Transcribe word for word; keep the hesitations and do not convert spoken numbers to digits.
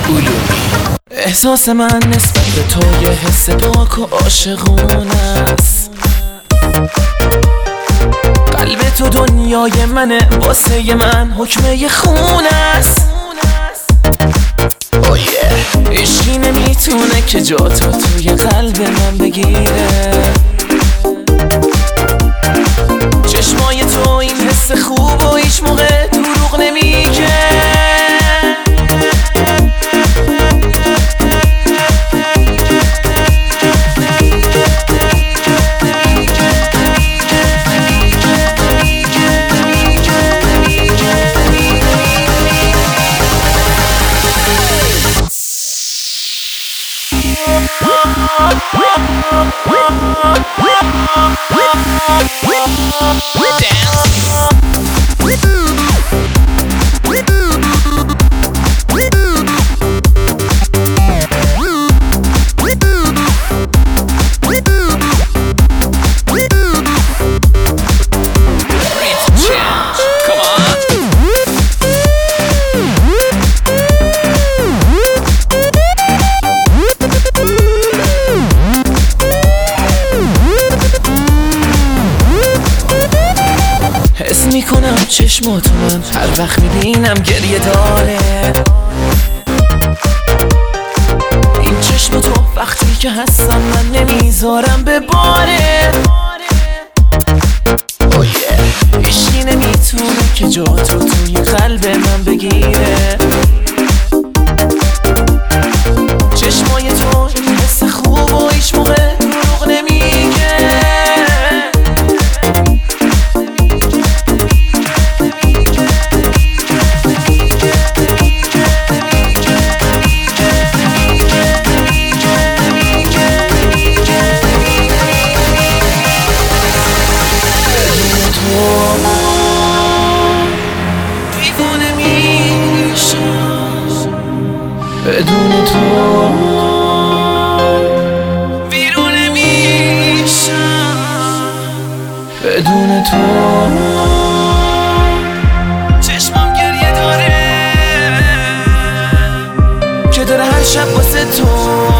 احساس من نسبت به تو یه حس پاک و عاشقونه است. قلب تو دنیای منه، واسه من حکمه خونه است. oh yeah. عشقی نمیتونه که جا تو توی قلب من بگیره. چشمای تو این حس خوب و هیچ موقع دروغ نمیگه. حس میکنم چشماتو من هر وقت میبینم گریه داره. این چشم تو وقتی که هستم من نمیذارم به باره. oh yeah. عشقی نمیتونه که جا تو توی قلب من بگیره. چشمای تو این حس خوب و هیچ موقع دروغ نمیگه. بدون تو بیرون میشم. بدون تو چشمم گریه داره که داره هر شب واسه تو